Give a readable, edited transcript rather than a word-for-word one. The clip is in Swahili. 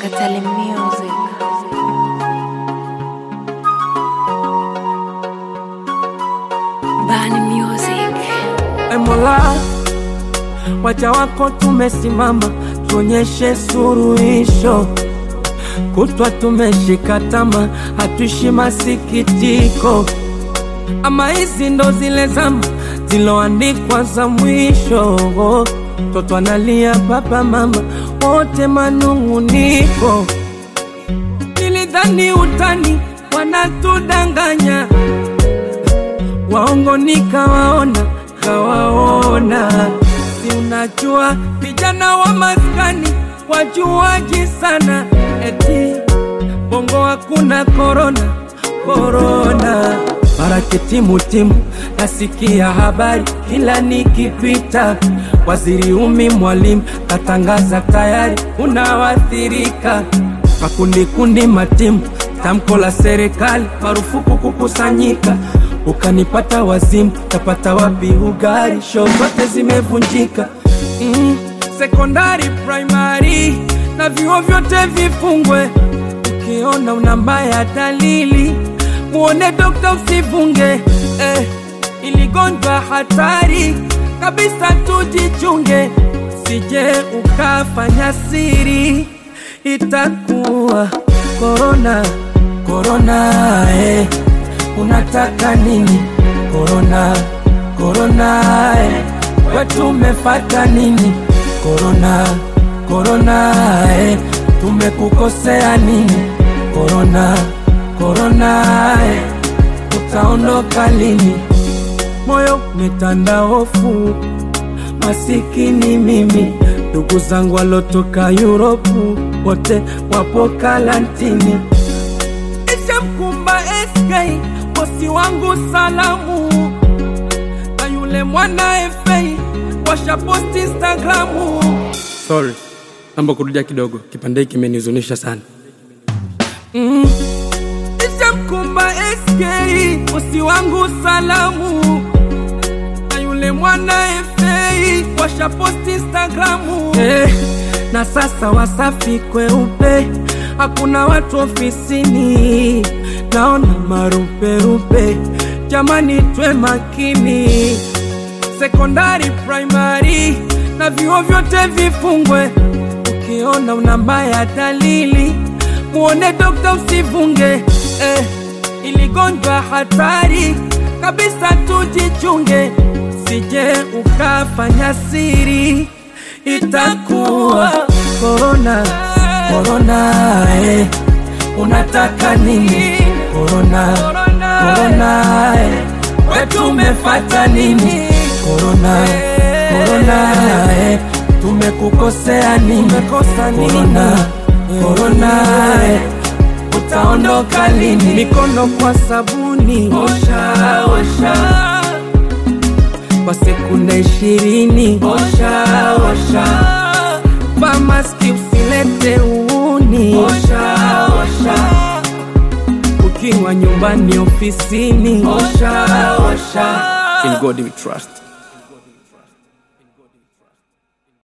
Katali Music. Bani Music. Mola, waja wako tumesimama, tuonyeshe suluhisho. Kutwa tumeshika tama, hatuishi masikitiko. Ama hizi ndo zile zama ziloandikwa za mwisho. Toto analia, baba mama wote manunguniko. Nilidhani utani wanatudanganya, waongo nikawaona, kawaona. Si unajua vijana wa maskani wajuaji sana, eti bongo hakuna corona, corona. Harakati mutimu, nasikia habari kila nikipita. Waziri mwalimu katangaza tayari unawathirika. Makundi matimu, tamko la serikali marufuku kukusanyika. Ukanipata wazimu, tapata wapi ugari? Show zote zimevunjika. Sekondari, primary na vyuo vyote vifungwe. Ukiona una mbaya dalili, muone dokta usivunge. Iligonjwa hatari kabisa, tujichunge. Sije ukafanya siri, itakuwa corona, corona. Unataka nini? Corona, corona. Wetu umefata nini? Corona, corona. Tumekukosea nini? Corona, corona. Utaondoka lini? Moyo umetanda hofu, masikini mimi. Ndugu zangu walotoka Europe wote wapo karantini. Ishamkumba SK bosi wangu salamu, na yule mwana FA washa post Instagramu. Sorry, naomba kurudia kidogo, kipande hiki kimenihuzunisha sana. Ishamkumba SK bosi wangu salamu, na yule mwana FA washa post Instagramu. Na sasa Wasafi kweupe, hakuna watu ofisini. Naona marupe, jamani twe makini. Sekondari, primary na vyuo vyote vifungwe. Ukiona una mbaya dalili, muone dokta usivunge. Iligonjwa hatari kabisa, tujichunge. Sije ukafanya siri, itakuwa corona, corona. Unataka nini? Corona, corona. Wetu umefata nini? Corona, corona. Tumekukosea nini? Corona, corona. Utaondoka lini? Mikono kwa sabuni, osha, osha. Kwa sekunde 20, osha, osha. Maski usilete uuni, osha, osha. Ukiwa nyumbani, ofisini, osha, osha. In God we trust.